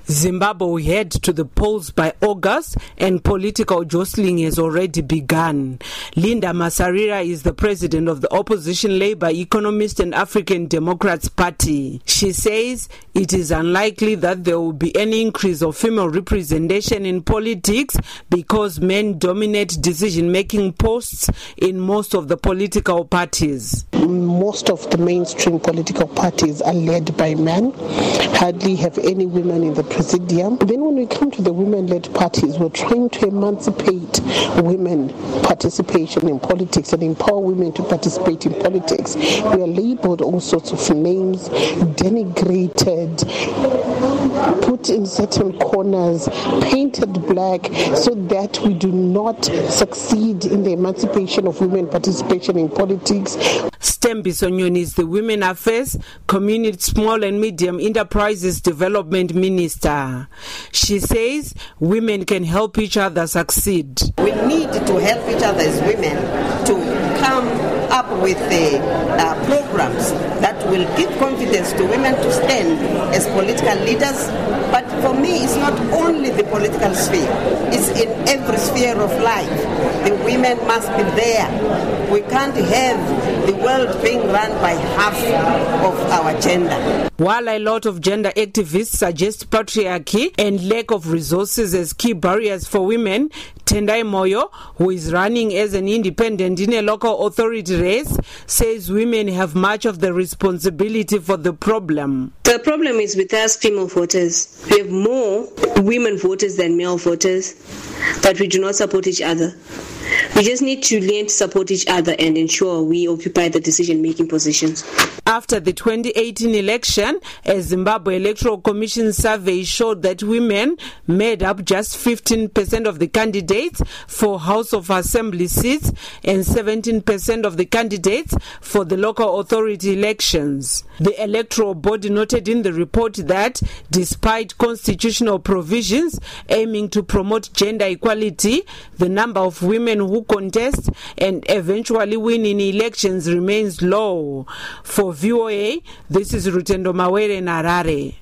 Zimbabwe will head to the polls by August and political jostling has already begun. Linda Masarira is the president of the opposition Labour Economist and African Democrats Party. She says it is unlikely that there will be any increase of female representation in politics because men dominate decision-making posts in most of the political parties. Most of the mainstream political parties are led by men, hardly have any women in the presidium. Then when we come to the women-led parties, we're trying to emancipate women participation in politics and empower women to participate in politics. We are labeled all sorts of names, denigrated, put in certain corners, painted black, so that we do not succeed in the emancipation of women participation in politics. Stembiso Nyoni is the Women Affairs, Community, Small and Medium Enterprises Development Minister. She says women can help each other succeed. We need to help each other as women to come up with programs that will give confidence to women to stand as political leaders. But for me, it's not only the political sphere, it's in every sphere of life. The women must be there. We can't have the world being run by half of our gender. While a lot of gender activists suggest patriarchy and lack of resources as key barriers for women, Tendai Moyo, who is running as an independent in a local authority race, says women have much of the responsibility for the problem. The problem is with us female voters. We have more women voters than male voters, but we do not support each other. We just need to learn to support each other and ensure we occupy the decision-making positions. After the 2018 election, a Zimbabwe Electoral Commission survey showed that women made up just 15% of the candidates for House of Assembly seats and 17% of the candidates for the local authority elections. The electoral body noted in the report that despite constitutional provisions aiming to promote gender equality, the number of women who contest and eventually win in elections remains low. For VOA, this is Rutendo Mawere in Harare.